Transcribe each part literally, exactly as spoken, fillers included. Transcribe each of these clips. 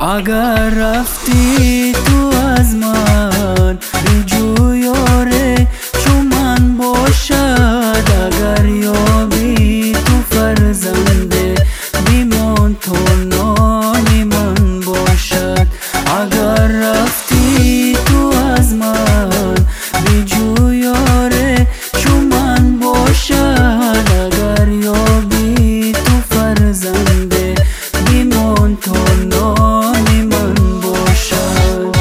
اگر رفتی تو از من بی جویاره چون من باشد، اگر یابی تو فرزنده بیمان تو نانی من باشد. اگر رفتی تو از من بی جویاره چون من باشد، اگر یابی تو فرزنده بیمان تو نانی من باشد.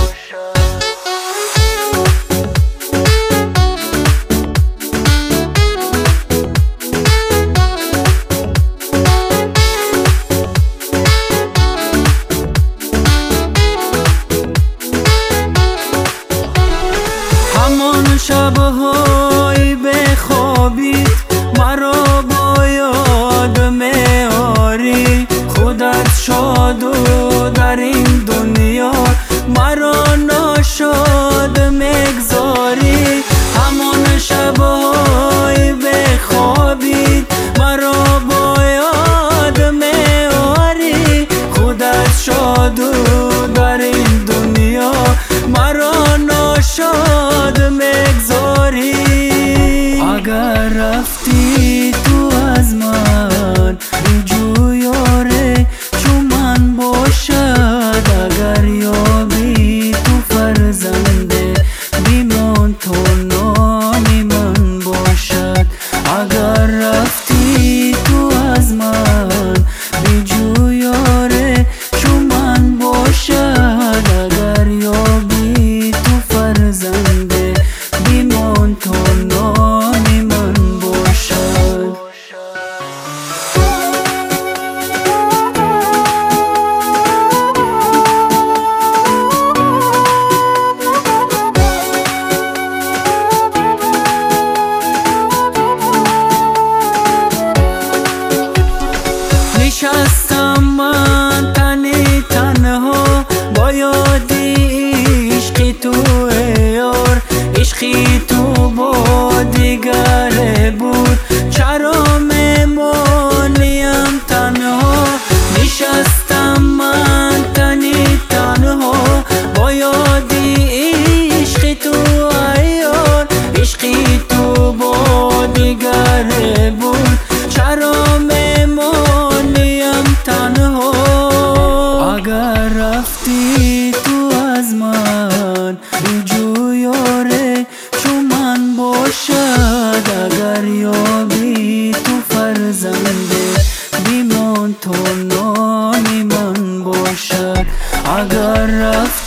همان شب‌های بخوابید مرا با یاد میاری، خودت شاد و در این دنیا مرا ناشاد میگذاری. همان شب‌های بخوابید مرا با یاد میاری، خودت شاد و در این دنیا مرا ناشاد میگذاری. اگر رفتی تو از من بی جویاره چون من باشد، اگر یابی تو فرزنده بیمان تو نانی من باشد. اگر رفتی تو از من بی جویاره چون من باشد، اگر یابی تو فرزنده بیمان تو نانی من باشد. نشستم من تنی تنها با یادی عشقی تو یار، عشقی تو با دیگره بود چرا میمانیم تنها. نشستم من تنی تنها با یادی عشقی تو یار، عشقی تو با دیگره بود چرا میمانیم تنها. اگر رفتی تو از من بی جویاره چون من باشد، اگر یابی تو فرزنده بیمان تو نانی من باشد. اگر رفتی